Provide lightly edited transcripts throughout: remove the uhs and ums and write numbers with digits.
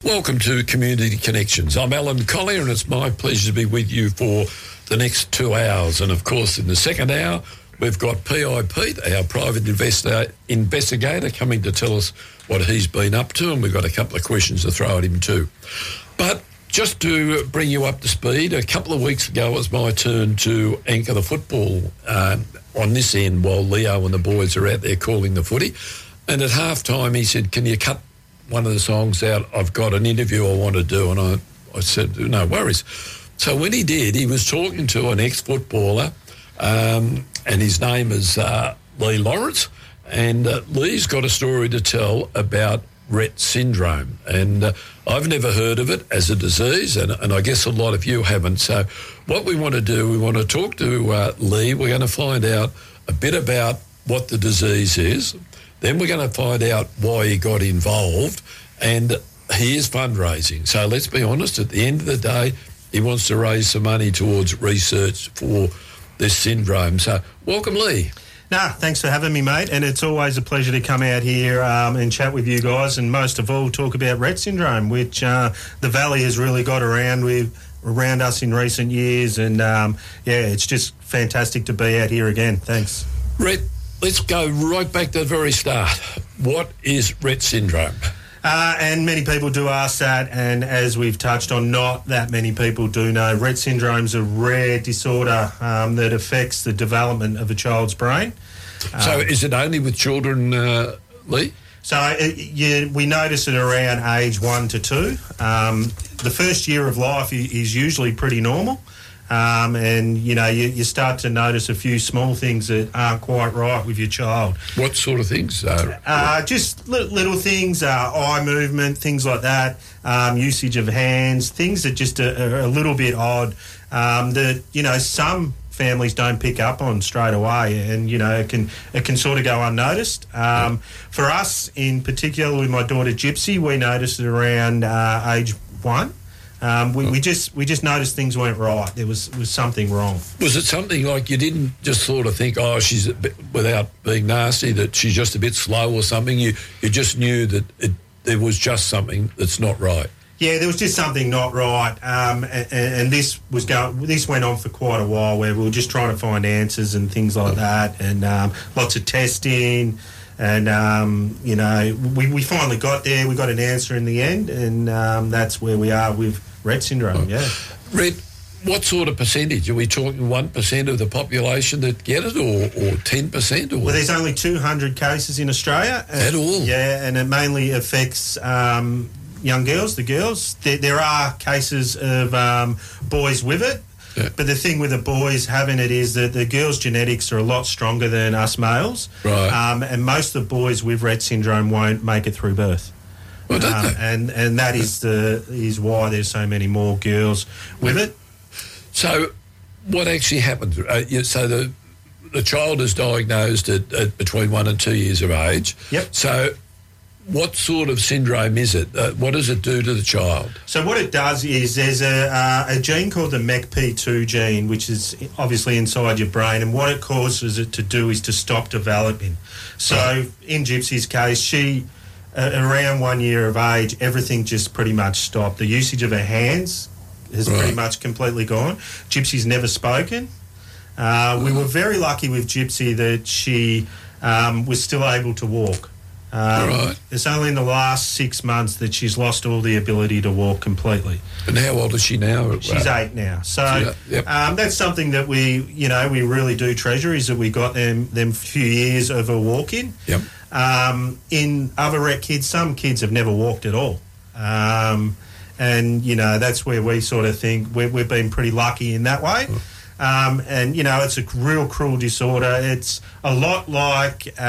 Welcome to Community Connections. I'm Alan Collier, and it's my pleasure to be with you for the next 2 hours. And, of course, in the second hour, we've got P.I. Pete, our private investigator, coming to tell us what he's been up to, and we've got a couple of questions to throw at him too. But just to bring you up to speed, a couple of weeks ago it was my turn to anchor the football on this end while Leo and the boys are out there calling the footy. And at halftime he said, "Can you cut one of the songs out? I've got an interview I want to do." And I said, "No worries." So when he did, he was talking to an ex-footballer, and his name is Lee Lawrence, and Lee's got a story to tell about Rett syndrome, and I've never heard of it as a disease, and I guess a lot of you haven't. So what we want to do, we want to talk to Lee. We're going to find out a bit about what the disease is. Then we're going to find out why he got involved, and he is fundraising. So let's be honest, at the end of the day, he wants to raise some money towards research for this syndrome. So welcome, Lee. Thanks for having me, mate, and it's always a pleasure to come out here and chat with you guys, and most of all talk about Rett syndrome, which the Valley has really got around us in recent years, and it's just fantastic to be out here again. Thanks. Rett, let's go right back to the very start. What is Rett syndrome? And many people do ask that, and as we've touched on, not that many people do know. Rett syndrome's a rare disorder that affects the development of a child's brain. So is it only with children, Lee? So we notice it around age 1 to 2. The first year of life is usually pretty normal. And, you start to notice a few small things that aren't quite right with your child. What sort of things? Just little things, eye movement, things like that, usage of hands, things that just are a little bit odd that, some families don't pick up on straight away, and, it can sort of go unnoticed. For us, in particular, with my daughter Gypsy, we noticed it around age 1. We just noticed things weren't right. There was something wrong. Was it something like you didn't just sort of think, she's a bit, without being nasty, that she's just a bit slow or something? You just knew that there was just something that's not right. Yeah, there was just something not right, and this went on for quite a while, where we were just trying to find answers and things like that, and lots of testing. And, we finally got there. We got an answer in the end, and that's where we are with Rett syndrome, yeah. Rett, what sort of percentage? Are we talking 1% of the population that get it, or 10%? Or? Well, there's only 200 cases in Australia. At all? Yeah, and it mainly affects young girls, the girls. There are cases of boys with it. Yeah. But the thing with the boys having it is that the girls' genetics are a lot stronger than us males. Right. And most of the boys with Rett syndrome won't make it through birth. Well, don't they? And that is why there's so many more girls with it. So what actually happens? So the child is diagnosed at between 1 and 2 years of age. Yep. So what sort of syndrome is it? What does it do to the child? So what it does is there's a gene called the MECP2 gene, which is obviously inside your brain, and what it causes it to do is to stop developing. So in Gypsy's case, she, around 1 year of age, everything just pretty much stopped. The usage of her hands has pretty much completely gone. Gypsy's never spoken. We were very lucky with Gypsy that she was still able to walk. It's only in the last 6 months that she's lost all the ability to walk completely. And how old is she now? She's 8 now. So that's something that we really do treasure, is that we got them few years of her walking. Yep. In other Rett kids, some kids have never walked at all. And, that's where we sort of think we've been pretty lucky in that way. And, it's a real cruel disorder. It's a lot like the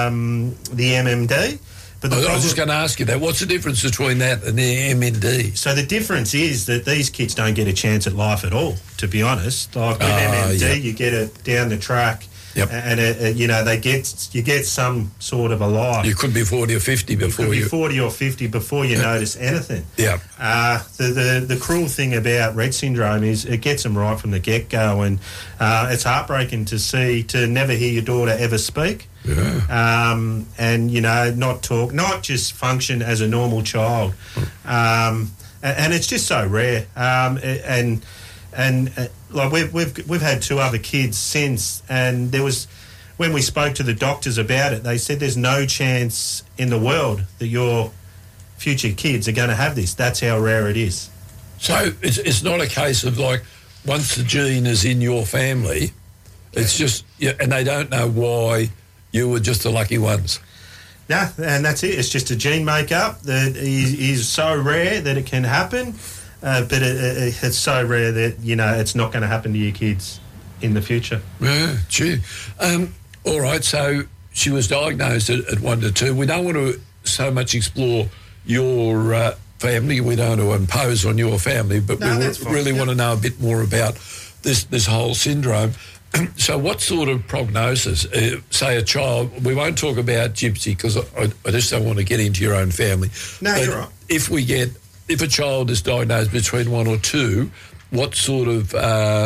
MMD. But I was just going to ask you that. What's the difference between that and the MND? So the difference is that these kids don't get a chance at life at all, to be honest. Like with MMD, you get it down the track. Yep. And you get some sort of a life. You could be 40 or 50 before you... 40 or 50 before you notice anything. Yeah. The cruel thing about Rett syndrome is it gets them right from the get-go, and it's heartbreaking to never hear your daughter ever speak. and, you know, not talk, not just function as a normal child. And it's just so rare. And like we've had 2 other kids since, and there was, when we spoke to the doctors about it, they said there's no chance in the world that your future kids are going to have this. That's how rare it is. So it's not a case of like once the gene is in your family, it's just, and they don't know why you were just the lucky ones. No, and that's it. It's just a gene makeup that is so rare that it can happen, but it's so rare that, you know, it's not going to happen to your kids in the future. Yeah, gee. All right, so she was diagnosed at 1 to 2. We don't want to so much explore your family. We don't want to impose on your family, but we really want to know a bit more about this whole syndrome. So what sort of prognosis, say a child, we won't talk about Gypsy because I just don't want to get into your own family. No, but you're right. If a child is diagnosed between 1 or 2, what sort of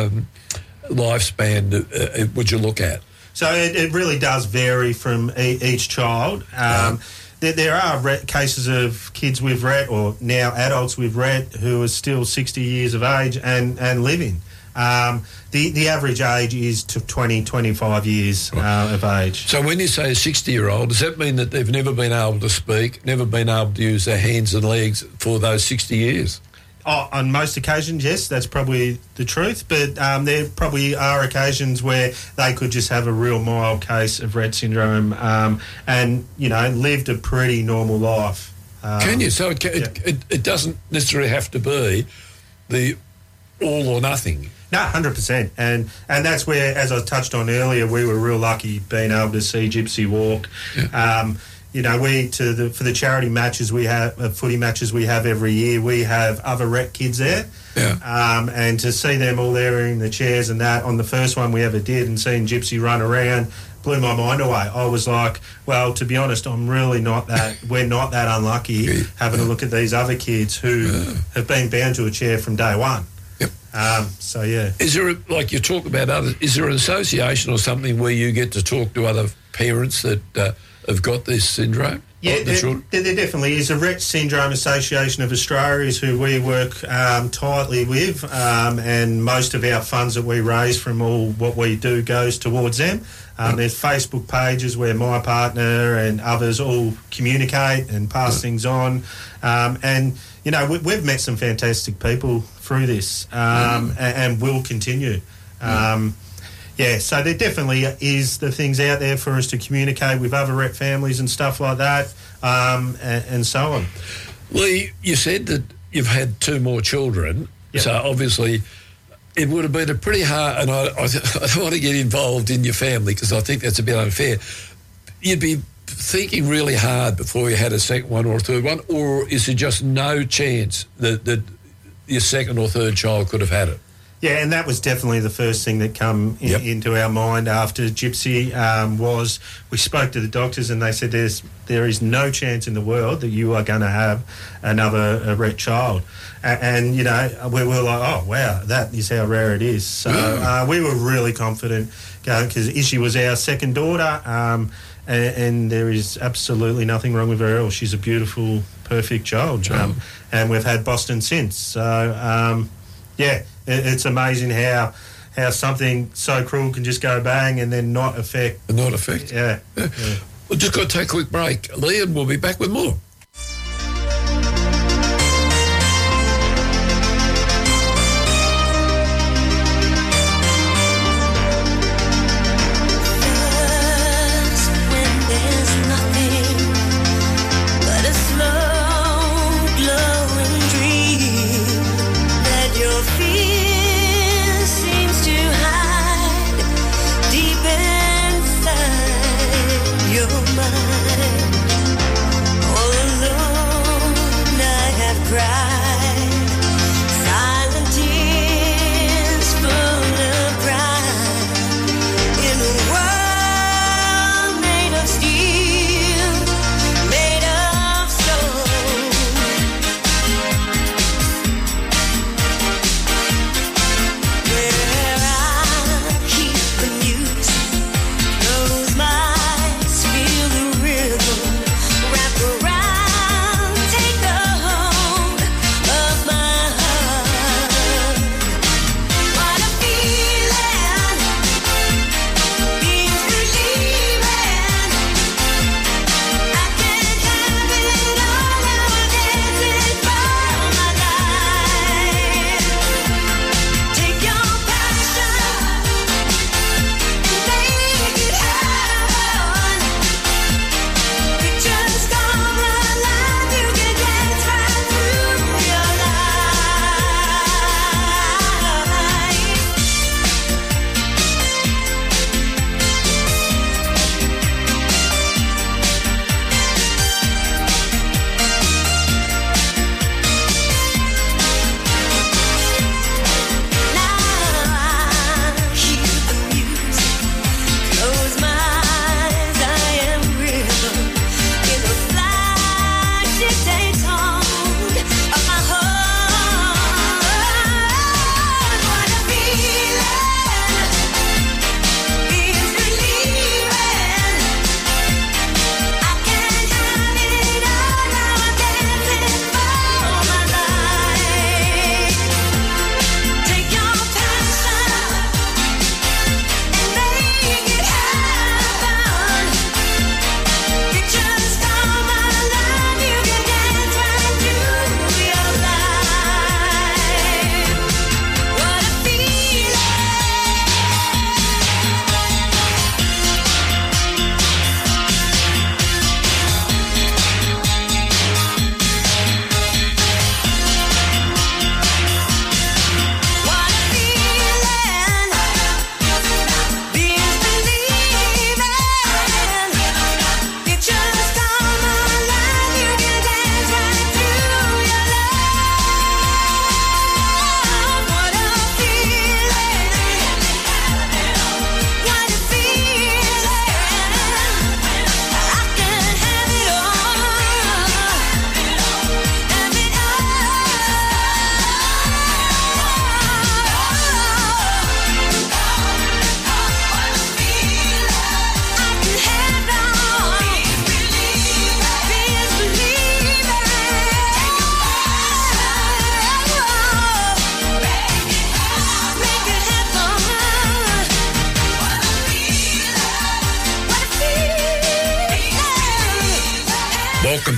lifespan would you look at? So it really does vary from each child. There are cases of kids we've read, or now adults we've read, who are still 60 years of age and living. The average age is to 20, 25 years of age. So when you say a 60-year-old, does that mean that they've never been able to speak, never been able to use their hands and legs for those 60 years? Oh, on most occasions, yes, that's probably the truth. But there probably are occasions where they could just have a real mild case of Rett syndrome and, you know, lived a pretty normal life. Can you? So it doesn't necessarily have to be the all or nothing. No, 100%. And that's where, as I touched on earlier, we were real lucky being able to see Gypsy walk. Yeah. You know, for the charity matches we have, footy matches we have every year, we have other Rett kids there. Yeah. And to see them all there in the chairs and that, on the first one we ever did, and seeing Gypsy run around blew my mind away. I was like, well, to be honest, I'm really not that, we're not that unlucky having a look at these other kids who have been bound to a chair from day one. Yep. So, yeah. Is there, like you talk about others, is there an association or something where you get to talk to other parents that have got this syndrome? Yeah, there definitely is. The Rett Syndrome Association of Australia is who we work tightly with, and most of our funds that we raise from all what we do goes towards them. There's Facebook pages where my partner and others all communicate and pass things on. And, you know, we've met some fantastic people through this and will continue. Yeah, so there definitely is the things out there for us to communicate with other Rett families and stuff like that, and so on. Lee, you said that you've had 2 more children, so obviously it would have been a pretty hard, and I don't want to get involved in your family because I think that's a bit unfair. You'd be thinking really hard before you had a second one or a third one, or is there just no chance that your second or third child could have had it? Yeah, and that was definitely the first thing that come into our mind after Gypsy was we spoke to the doctors and they said there is no chance in the world that you are going to have another Rett child. And, you know, we were like, oh, wow, that is how rare it is. So we were really confident because Ishi was our second daughter and there is absolutely nothing wrong with her at all. She's a beautiful, perfect child. And we've had Boston since. So, yeah. It's amazing how something so cruel can just go bang and then not affect. Yeah. We've just got to take a quick break, Lee, and we'll be back with more.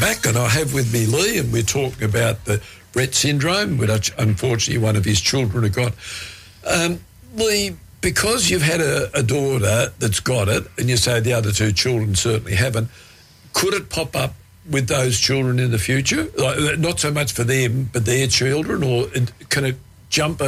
back, and I have with me Lee, and we're talking about the Rett syndrome, which unfortunately one of his children have got. Lee, because you've had a daughter that's got it, and you say the other two children certainly haven't, could it pop up with those children in the future? Like, not so much for them, but their children, or can it jump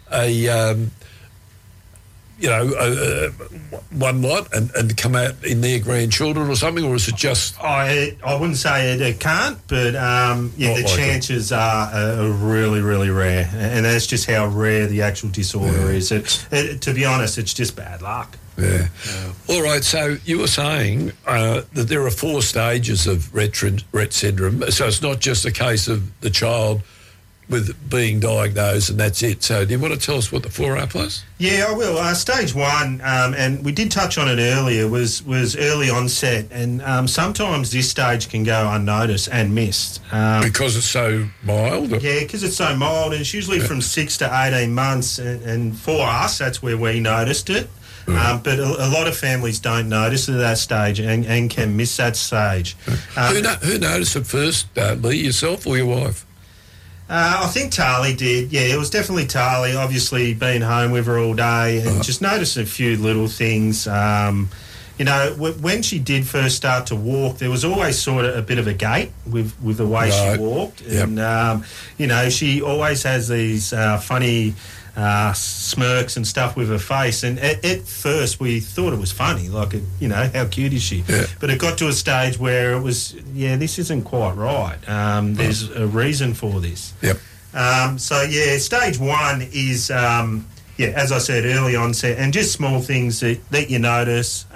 one lot and come out in their grandchildren or something, or is it just... I wouldn't say it can't, but the chances are really, really rare, and that's just how rare the actual disorder is. To be honest, it's just bad luck. Yeah. All right, so you were saying that there are 4 stages of Rett syndrome, so it's not just a case of the child with being diagnosed and that's it. So do you want to tell us what the 4 are, please? Yeah, I will. Stage 1, and we did touch on it earlier, was early onset, and sometimes this stage can go unnoticed and missed. Because it's so mild? Yeah, because it's so mild, and it's usually from 6 to 18 months, and for us, that's where we noticed it. But a lot of families don't notice it at that stage and can miss that stage. Who noticed it first, Lee, yourself or your wife? I think Tali did. Yeah, it was definitely Tali, obviously being home with her all day and just noticed a few little things. When she did first start to walk, there was always sort of a bit of a gait with the way she walked. Yep. And, she always has these funny smirks and stuff with her face. And at first we thought it was funny, like, how cute is she? Yeah. But it got to a stage where it was, this isn't quite right. There's a reason for this. Yep. Stage 1 is, as I said, early onset and just small things that you notice.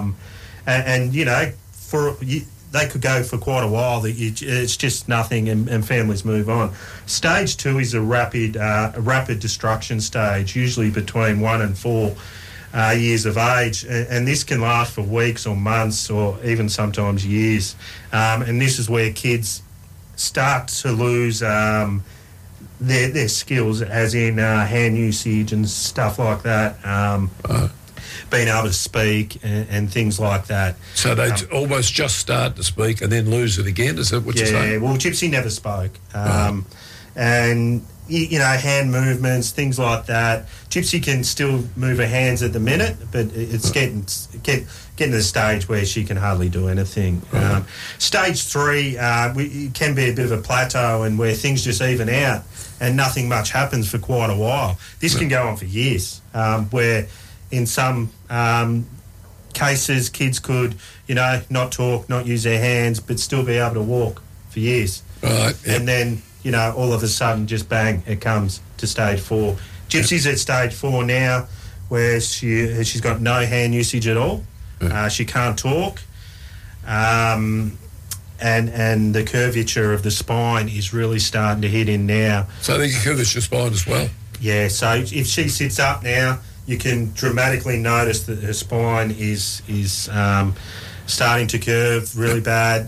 They could go for quite a while. It's just nothing, and families move on. Stage 2 is a rapid destruction stage, usually between 1 and 4 years of age, and this can last for weeks or months or even sometimes years. And this is where kids start to lose their skills, as in hand usage and stuff like that. Being able to speak and things like that. So they almost just start to speak and then lose it again? Is that what you're saying? Yeah, well, Gypsy never spoke. And, hand movements, things like that. Gypsy can still move her hands at the minute, but it's getting to the stage where she can hardly do anything. Stage 3 it can be a bit of a plateau and where things just even out and nothing much happens for quite a while. This can go on for years, where... in some cases, kids could, not talk, not use their hands, but still be able to walk for years. Right. Yep. And then, all of a sudden, just bang, it comes to stage 4. Gypsy's at stage 4 now, where she's got no hand usage at all. She can't talk. And the curvature of the spine is really starting to hit in now. So they can curvature spine as well? Yeah, so if she sits up now, you can dramatically notice that her spine is starting to curve really bad.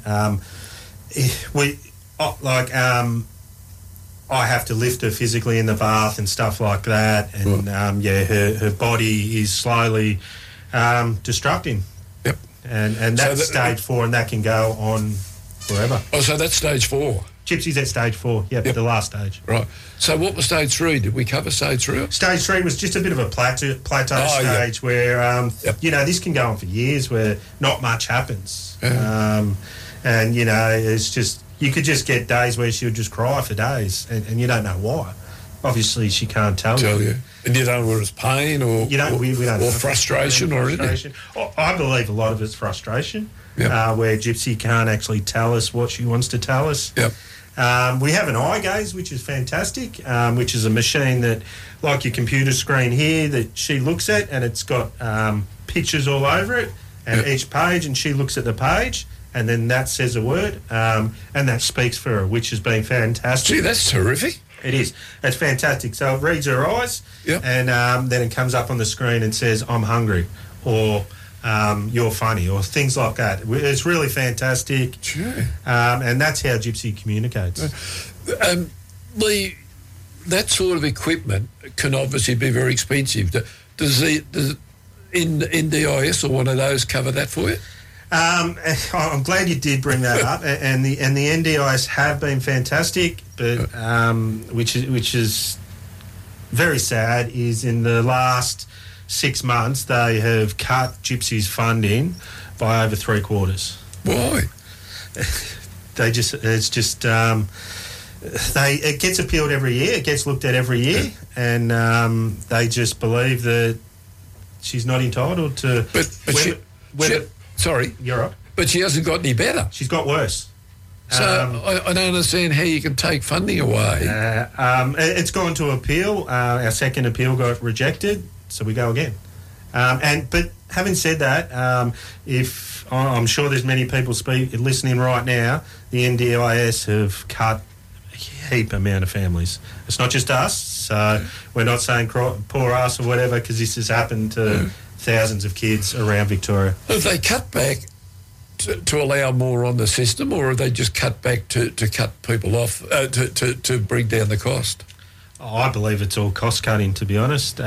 I have to lift her physically in the bath and stuff like that, and her body is slowly destructing. Yep. And that's stage 4, and that can go on forever. Oh, so that's stage 4. Gypsy's at stage 4, yep. The last stage. Right. So what was stage 3? Did we cover stage 3? Stage 3 was just a bit of a plateau stage where, this can go on for years where not much happens. Yeah. It's just, you could just get days where she would just cry for days and you don't know why. Obviously, she can't tell you. And you don't know whether it's pain or we don't know. Frustration or anything? I believe a lot of it's frustration, where Gypsy can't actually tell us what she wants to tell us. Yep. We have an eye gaze, which is fantastic, which is a machine that, like your computer screen here, that she looks at, and it's got pictures all over it, and each page, and she looks at the page, and then that says a word, and that speaks for her, which has been fantastic. Gee, that's terrific. It is. It's fantastic. So it reads her eyes, and then it comes up on the screen and says, "I'm hungry," or "You're funny," or things like that. It's really fantastic. Sure. And that's how Gypsy communicates. Lee, that sort of equipment can obviously be very expensive. Does NDIS or one of those cover that for you? I'm glad you did bring that up, and the NDIS have been fantastic, but which is very sad. Is in the last 6 months they have cut Gypsy's funding by over 3/4. Why? It gets appealed every year. It gets looked at every year, and they just believe that she's not entitled to. Sorry, you're right. But she hasn't got any better. She's got worse. So I don't understand how you can take funding away. It's gone to appeal. Our second appeal got rejected, so we go again. But having said that, if I'm sure there's many people listening right now, the NDIS have cut a heap amount of families. It's not just us. So we're not saying poor us or whatever, because this has happened to thousands of kids around Victoria. Have they cut back to allow more on the system, or have they just cut back to cut people off, to bring down the cost? I believe it's all cost cutting, to be honest.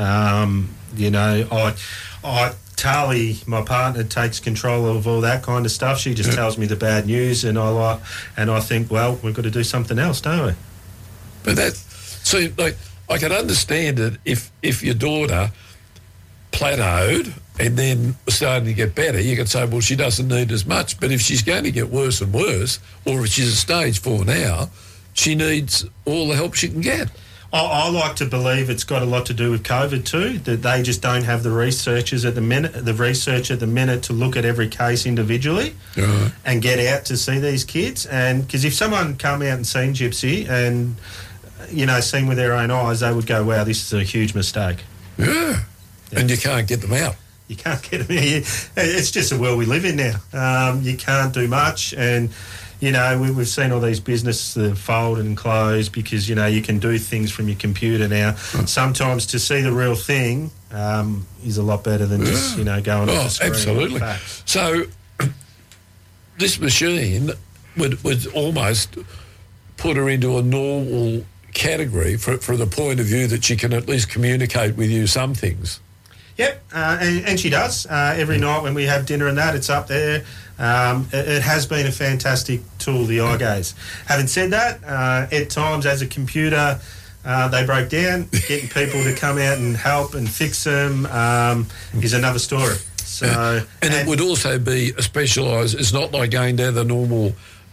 Tali, my partner, takes control of all that kind of stuff. She just tells me the bad news, and I think, well, we've got to do something else, don't we? But I can understand it if your daughter plateaued and then was starting to get better, you could say, well, she doesn't need as much. But if she's going to get worse and worse, or if she's at stage 4 now, she needs all the help she can get. I like to believe it's got a lot to do with COVID too, that they just don't have the research at the minute to look at every case individually and get out to see these kids. And because if someone come out and seen Gypsy and, seen with their own eyes, they would go, wow, this is a huge mistake. Yeah. And you can't get them out. You can't get them out. It's just the world we live in now. You can't do much, and we've seen all these businesses fold and close because you can do things from your computer now. Sometimes to see the real thing is a lot better than just going off the screen. Absolutely. So this machine would almost put her into a normal category for the point of view that she can at least communicate with you some things. Yep, and she does. Every night when we have dinner and that, it's up there. It has been a fantastic tool, the eye gaze. Having said that, at times as a computer, they broke down. Getting people to come out and help and fix them is another story. So, and it would also be a specialised. It's not like going down the normal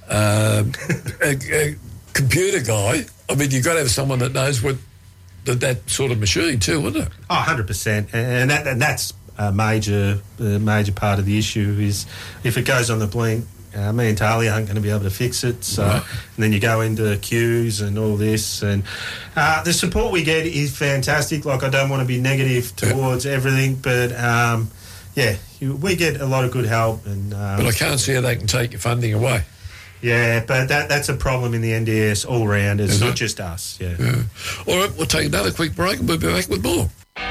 computer guy. I mean, you've got to have someone that knows what that sort of machine too, wouldn't it? Oh, 100%. And that's a major part of the issue is if it goes on the blink, me and Tali aren't going to be able to fix it. So, and then you go into queues and all this. And the support we get is fantastic. Like, I don't want to be negative towards everything, but, we get a lot of good help. And but I can't see how they can take your funding away. Yeah, but that's a problem in the NDS all round. It's not just us. Yeah. All right, we'll take another quick break and we'll be back with more.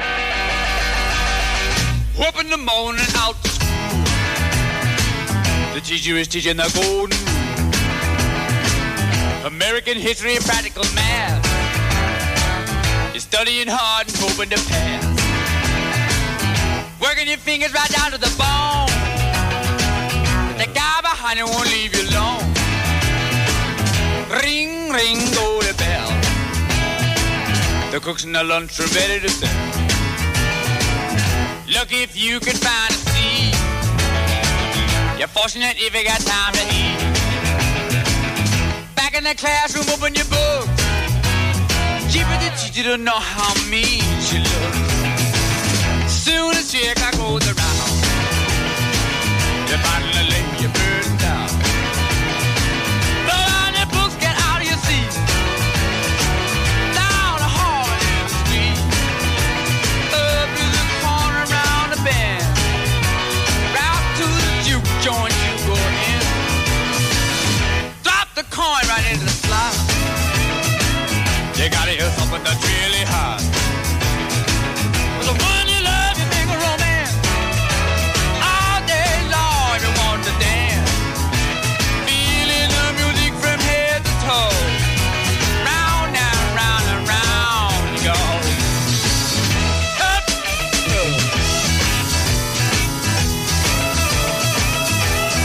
Up in the morning out to school, the teacher is teaching the golden rule. American history and practical math. You're studying hard and hoping to pass. Working your fingers right down to the bone. The guy behind you won't leave you alone. Ring, ring, go the bell. The cook's in the lunchroom ready to sell. Lucky if you can find a seat. You're fortunate if you got time to eat. Back in the classroom, open your book. Keep it the teacher to know how mean she looks. Soon as she goes around, you finally lay your burden down. Throw down your books, get out of your seat. Down the hall and in the street. Up to the corner, around the bend. Right to the juke joint you go in. Drop the coin right into the slot. You gotta hear something that's really hot. The one you love, you make a romance. All day long, you want to dance. Feeling the music from head to toe. Round and round and round you go. Up.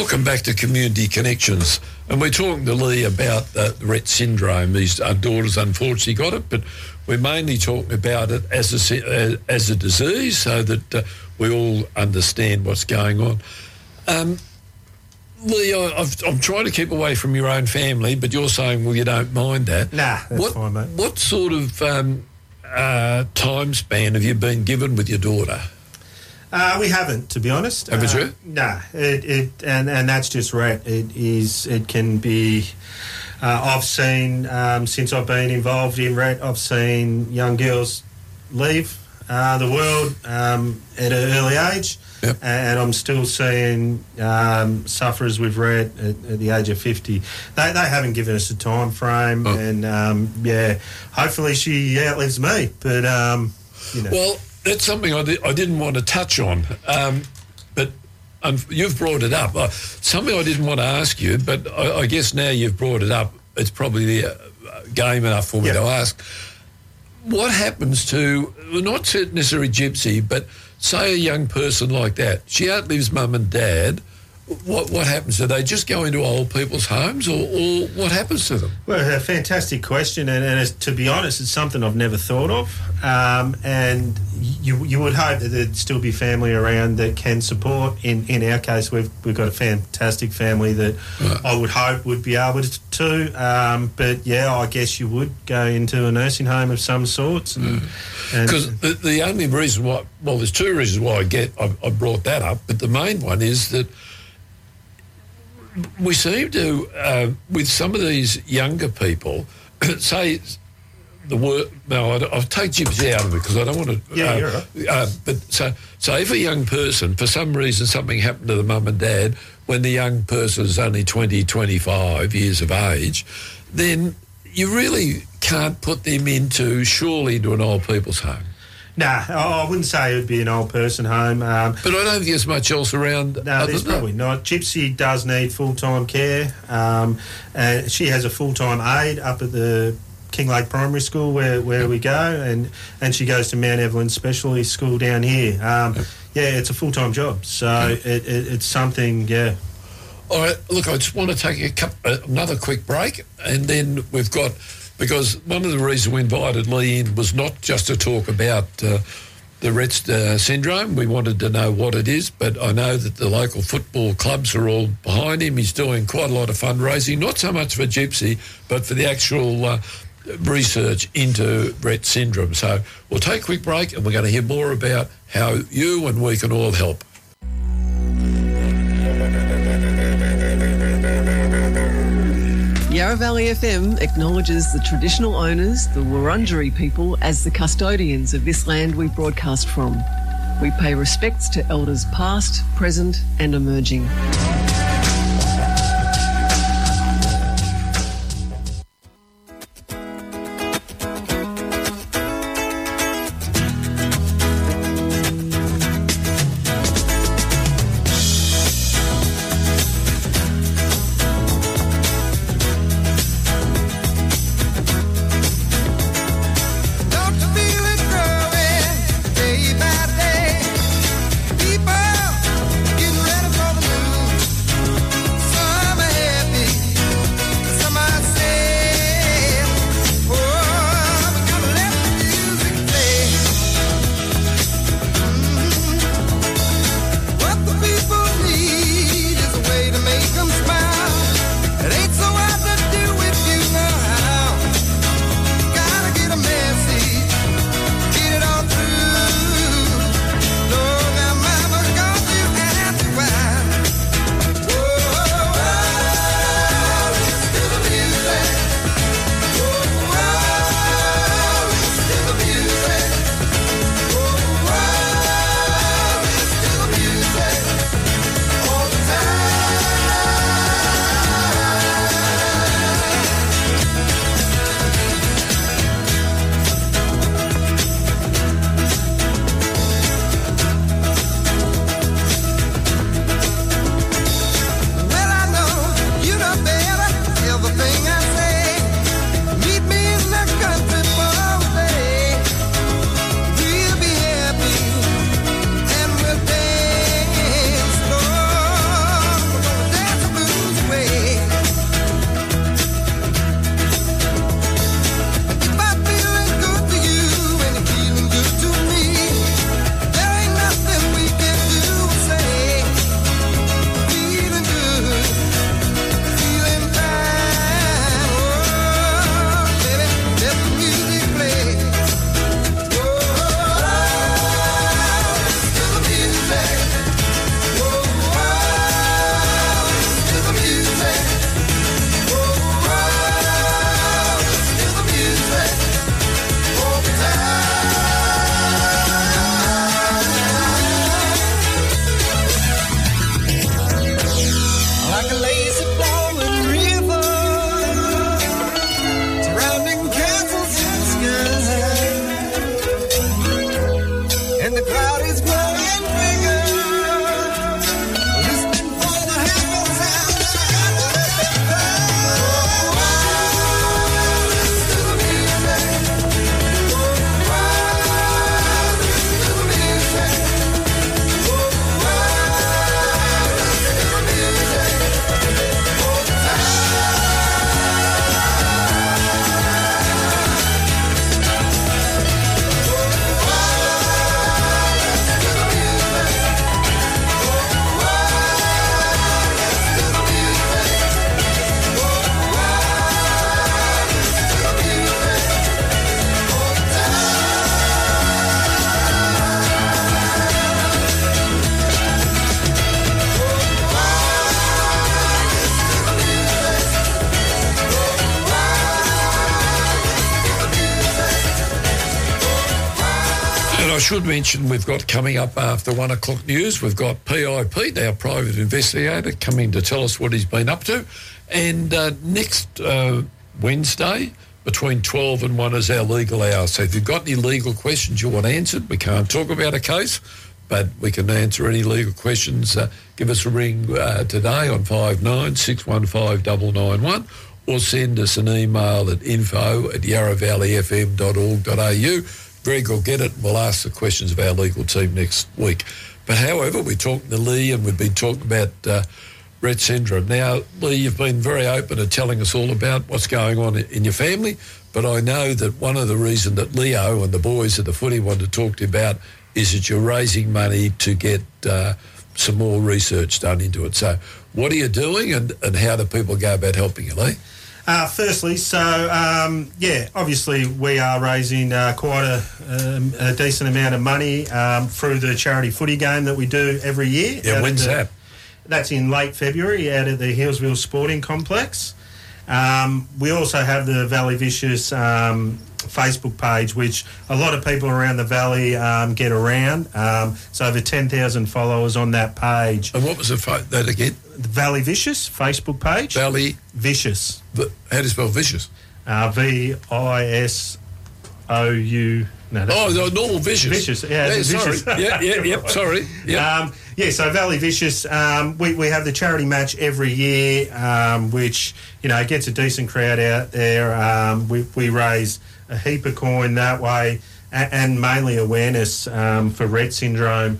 Welcome back to Community Connections. And we're talking to Lee about the Rett syndrome. His daughters unfortunately got it, but we're mainly talking about it as a disease so that we all understand what's going on. Lee, I'm trying to keep away from your own family, but you're saying, well, you don't mind that. Nah, that's fine, mate. What sort of time span have you been given with your daughter? We haven't, to be honest. Haven't you? No, and that's just Rett. It can be. I've seen since I've been involved in Rett, I've seen young girls leave the world at an early age, yep. And I'm still seeing sufferers with Rett at the age of 50. They haven't given us a time frame, and hopefully she outlives me. But well. That's something I didn't want to touch on, but you've brought it up. Something I didn't want to ask you, but I guess now you've brought it up, it's probably game enough for me to ask. What happens to, not necessarily Gypsy, but say a young person like that, she outlives mum and dad, what happens? Do they just go into old people's homes or what happens to them? Well, a fantastic question, and to be honest, it's something I've never thought of. And you would hope that there'd still be family around that can support. In our case, we've got a fantastic family that I would hope would be able to. But yeah, I guess you would go into a nursing home of some sorts. Because the only reason why, well, there's two reasons why I brought that up, but the main one is that we seem to, with some of these younger people, say the word. No, I'll take Gypsy out of it because I don't want to. Yeah, you're right. But so if a young person, for some reason, something happened to the mum and dad when the young person is only 20, 25 years of age, then you really can't put them surely into an old people's home. Nah, I wouldn't say it would be an old person home. But I don't think there's much else around. No, there's probably not. Gypsy does need full-time care. She has a full-time aide up at the Kinglake Primary School where we go, and she goes to Mount Evelyn Specialty School down here. It's a full-time job, so it's something, yeah. All right, look, I just want to take another quick break, and then we've got... Because one of the reasons we invited Lee in was not just to talk about the Rett syndrome. We wanted to know what it is, but I know that the local football clubs are all behind him. He's doing quite a lot of fundraising, not so much for Gypsy, but for the actual research into Rett syndrome. So we'll take a quick break and we're going to hear more about how you and we can all help. Yarra Valley FM acknowledges the traditional owners, the Wurundjeri people, as the custodians of this land we broadcast from. We pay respects to elders past, present and emerging. Day by day, people getting ready for the move. and the crowd is growing bigger. Listening for the happy sound. Listen to the music. Listen to the music. I should mention we've got coming up after 1 o'clock news, we've got PIP, our private investigator, coming to tell us what he's been up to. And next Wednesday, between 12 and 1 is our legal hour. So if you've got any legal questions you want answered, we can't talk about a case, but we can answer any legal questions. Give us a ring today on 59615991 or send us an email at info@yarravalleyfm.org.au. Greg will get it and we'll ask the questions of our legal team next week. But however, we're talking to Lee and we've been talking about Rett syndrome. Now, Lee, you've been very open at telling us all about what's going on in your family, but I know that one of the reasons that Leo and the boys at the footy want to talk to you about is that you're raising money to get some more research done into it. So what are you doing and how do people go about helping you, Lee? Firstly, obviously we are raising quite a decent amount of money through the charity footy game that we do every year. Yeah, when's that? That's in late February out at the Hillsville Sporting Complex. We also have the Valley Vicious Facebook page, which a lot of people around the Valley get around. So over 10,000 followers on that page. And what was that again? The Valley Vicious Facebook page. Valley Vicious. How do you spell vicious? VISOU. No, the normal vicious. Vicious, yeah. Sorry. Vicious. Sorry. Yep. So Valley Vicious, we have the charity match every year, which, gets a decent crowd out there. We raise a heap of coin that way and mainly awareness for Rett syndrome.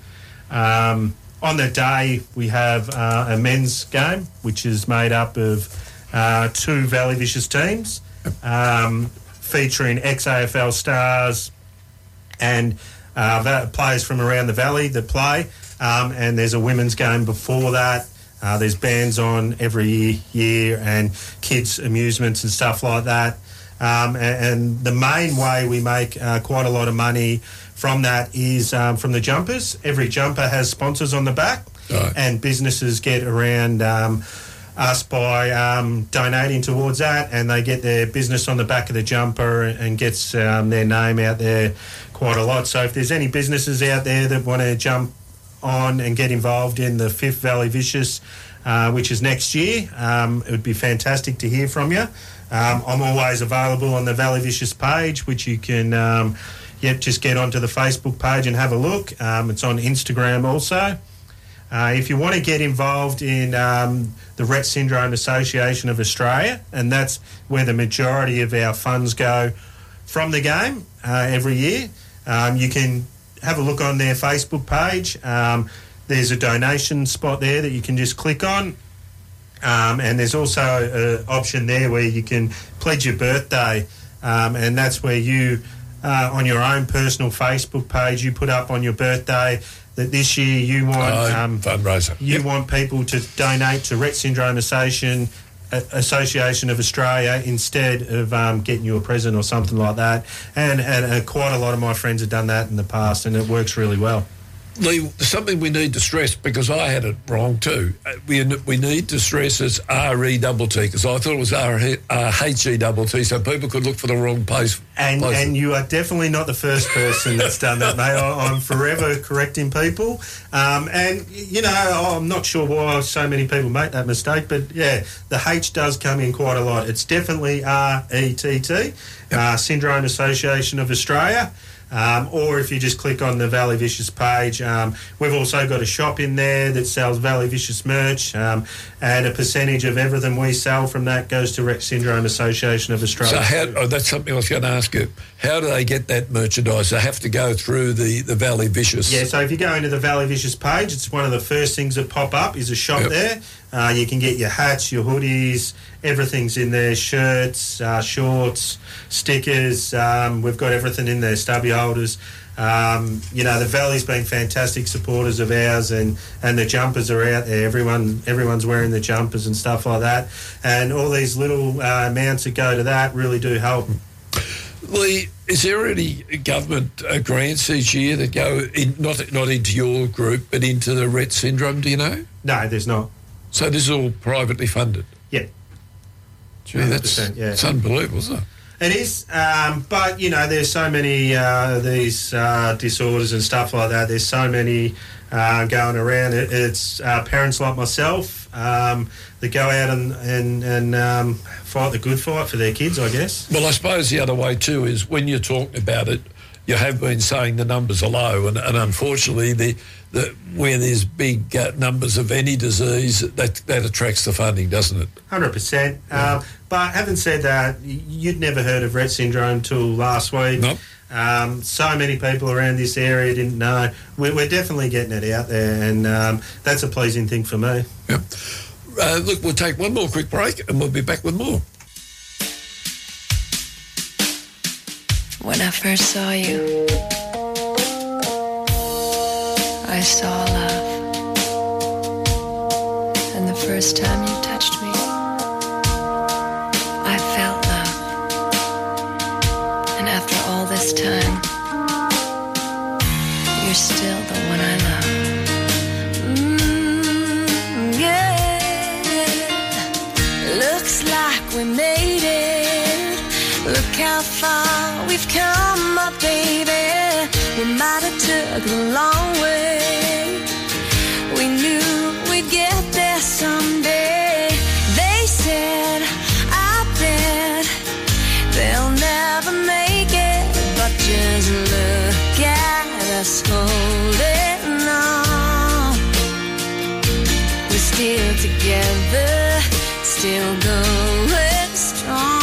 On the day, we have a men's game, which is made up of 2 Valley Vicious teams, featuring ex-AFL stars and players from around the Valley that play. And there's a women's game before that. There's bands on every year and kids' amusements and stuff like that. And the main way we make quite a lot of money from that is from the jumpers. Every jumper has sponsors on the back, right, and businesses get around us by donating towards that, and they get their business on the back of the jumper and gets their name out there quite a lot. So if there's any businesses out there that want to jump on and get involved in the 5th Valley Vicious, which is next year, it would be fantastic to hear from you. I'm always available on the Valley Vicious page, which you can just get onto the Facebook page and have a look. It's on Instagram also. If you want to get involved in the Rett Syndrome Association of Australia, and that's where the majority of our funds go from the game every year, you can have a look on their Facebook page. There's a donation spot there that you can just click on. And there's also an option there where you can pledge your birthday, and that's where you, on your own personal Facebook page, you put up on your birthday that this year you want fundraiser. You want people to donate to Rett Syndrome Association of Australia instead of getting you a present or something like that. And quite a lot of my friends have done that in the past, and it works really well. Lee, something we need to stress, because I had it wrong too, we need to stress it's R-E-T-T, because I thought it was R-H-E-T-T, so people could look for the wrong place. And you are definitely not the first person that's done that, mate. I'm forever correcting people. And, I'm not sure why so many people make that mistake, but, yeah, the H does come in quite a lot. It's definitely R-E-T-T, yep. Syndrome Association of Australia. Or if you just click on the Valley Vicious page, we've also got a shop in there that sells Valley Vicious merch, and a percentage of everything we sell from that goes to Rett Syndrome Association of Australia. So that's something I was going to ask you. How do they get that merchandise? They have to go through the Valley Vicious. Yeah, so if you go into the Valley Vicious page, it's one of the first things that pop up is a shop there. You can get your hats, your hoodies, everything's in there, shirts, shorts, stickers. We've got everything in there, stubby holders. The Valley's been fantastic supporters of ours, and the jumpers are out there. Everyone's wearing the jumpers and stuff like that. And all these little amounts that go to that really do help. Lee, is there any government grants each year that go in, not into your group, but into the Rett Syndrome, do you know? No, there's not. So this is all privately funded? Yeah. Gee, that's it's unbelievable, isn't it? It is, but, there's so many these disorders and stuff like that. There's so many going around. It's parents like myself that go out and fight the good fight for their kids, I guess. Well, I suppose the other way too is when you're talking about it, you have been saying the numbers are low, and unfortunately, where there's big numbers of any disease, that attracts the funding, doesn't it? 100%. Yeah. But having said that, you'd never heard of Rett Syndrome till last week. Nope. So many people around this area didn't know. We're definitely getting it out there, and that's a pleasing thing for me. Yep. Look, we'll take one more quick break, and we'll be back with more. When I first saw you, I saw love. And the first time you touched me, I felt love. And after all this time, you're still the one I love. Yeah. Looks like we made it. Look how far we've come up, baby. We might have took the long way. We knew we'd get there someday. They said, I bet they'll never make it. But just look at us holding on. We're still together, still going strong.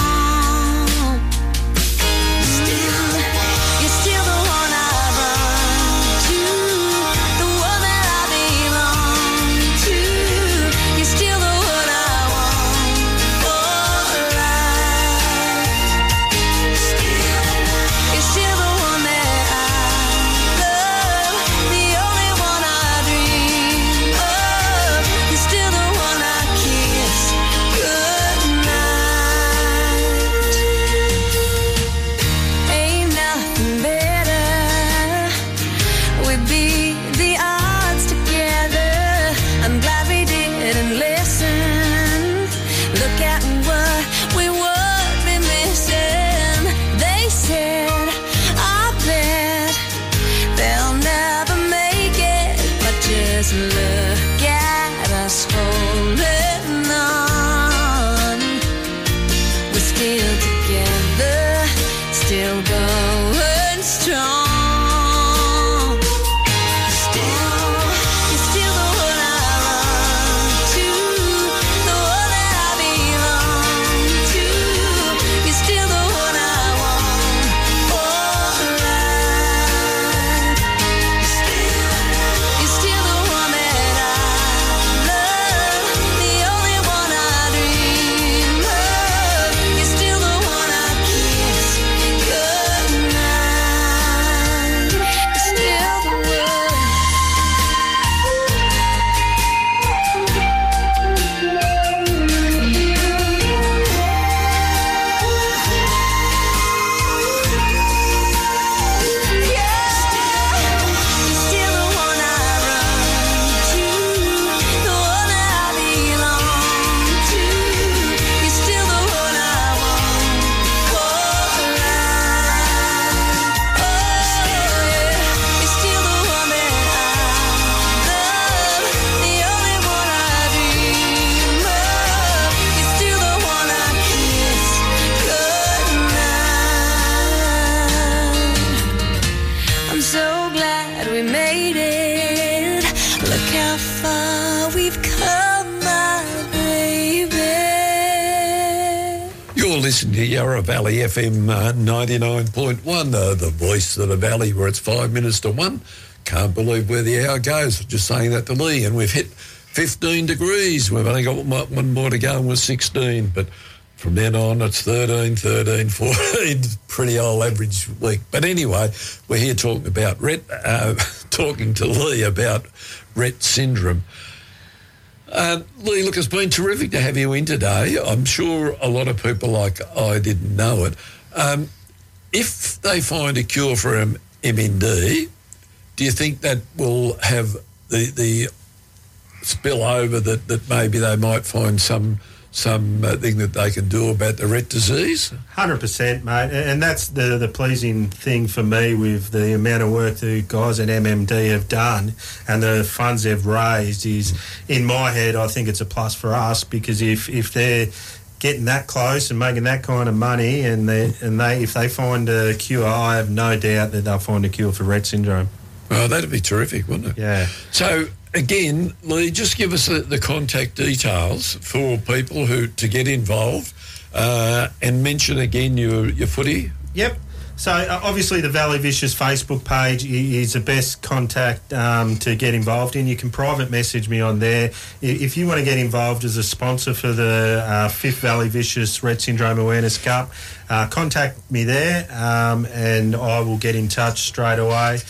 far we've come, my baby. You're listening to Yarra Valley FM 99.1, the voice of the valley, where it's 5 minutes to 1. Can't believe where the hour goes. Just saying that to Lee, and we've hit 15 degrees. We've only got one more to go, and we're 16. But from then on, it's 13, 14. Pretty old average week. But anyway, we're here talking about talking to Lee about Rett syndrome. Lee, look, it's been terrific to have you in today. I'm sure a lot of people like I didn't know it. If they find a cure for MND, do you think that will have the spill over that maybe they might find some thing that they can do about the Rett disease? 100%, mate. And that's the pleasing thing for me with the amount of work the guys at MMD have done and the funds they've raised is, in my head, I think it's a plus for us, because if they're getting that close and making that kind of money and if they find a cure, I have no doubt that they'll find a cure for Rett syndrome. Oh, that'd be terrific, wouldn't it? Yeah. So, again, Lee, just give us the contact details for people to get involved and mention again your footy. Yep. So, obviously, the Valley Vicious Facebook page is the best contact to get involved in. You can private message me on there. If you want to get involved as a sponsor for the 5th Valley Vicious Rett Syndrome Awareness Cup, contact me there and I will get in touch straight away.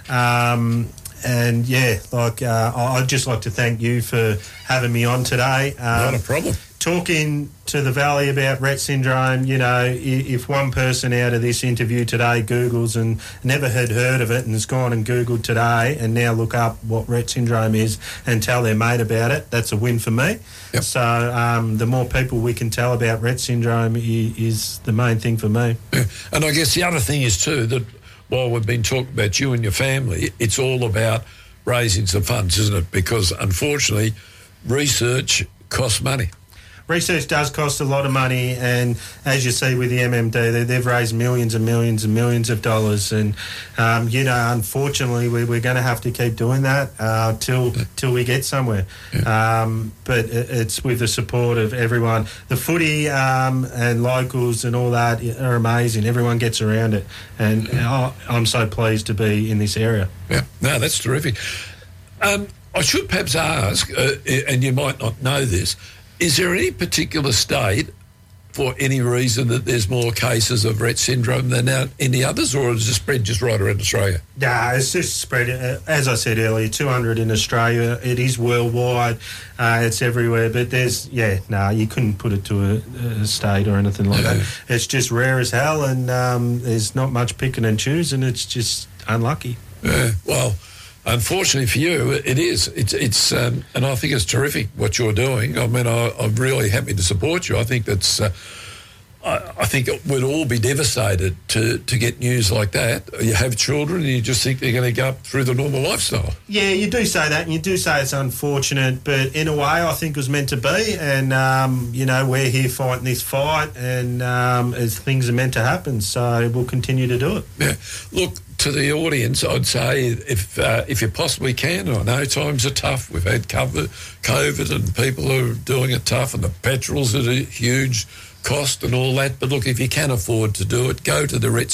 And yeah, I'd just like to thank you for having me on today. Not a problem. Talking to the Valley about Rett syndrome, you know, if one person out of this interview today Googles and never had heard of it and has gone and Googled today and now look up what Rett syndrome is and tell their mate about it, that's a win for me. Yep. So the more people we can tell about Rett syndrome is the main thing for me. Yeah. And I guess the other thing is too that while we've been talking about you and your family, it's all about raising some funds, isn't it? Because unfortunately, research costs money. Research does cost a lot of money, and as you see with the MMD, they've raised millions and millions and millions of dollars. And you know, unfortunately, we're going to have to keep doing that till we get somewhere. Yeah. But it's with the support of everyone. The footy and locals and all that are amazing. Everyone gets around it, and I'm so pleased to be in this area. Yeah, no, that's terrific. I should perhaps ask, and you might not know this. Is there any particular state, for any reason, that there's more cases of Rett syndrome than any others, or is it spread just right around Australia? Nah, it's just spread. As I said earlier, 200 in Australia. It is worldwide. It's everywhere. But you couldn't put it to a state or anything like that. It's just rare as hell, and there's not much picking and choosing. It's just unlucky. Yeah, well, unfortunately for you, it is. It's and I think it's terrific what you're doing. I mean, I'm really happy to support you. I think that's. I think we'd all be devastated to get news like that. You have children and you just think they're going to go up through the normal lifestyle. Yeah, you do say that, and you do say it's unfortunate, but in a way I think it was meant to be, and, you know, we're here fighting this fight, and as things are meant to happen, so we'll continue to do it. Yeah. Look, to the audience, I'd say if you possibly can, I know times are tough. We've had COVID and people are doing it tough, and the petrol's at a huge cost and all that. But look, if you can afford to do it, go to the Rett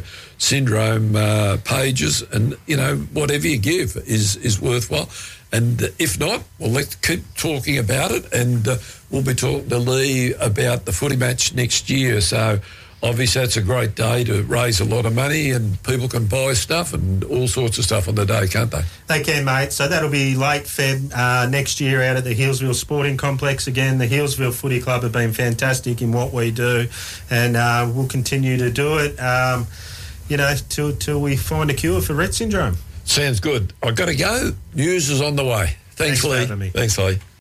syndrome pages, and you know, whatever you give is worthwhile. And if not, well, let's keep talking about it, and we'll be talking to Lee about the footy match next year. So obviously that's a great day to raise a lot of money, and people can buy stuff and all sorts of stuff on the day, can't they? They can, mate. So that'll be late Feb next year out at the Healesville Sporting Complex. Again, the Healesville Footy Club have been fantastic in what we do, and we'll continue to do it, you know, till we find a cure for Rett syndrome. Sounds good. I've got to go. News is on the way. Thanks, Lee. For having me. Thanks, Lee.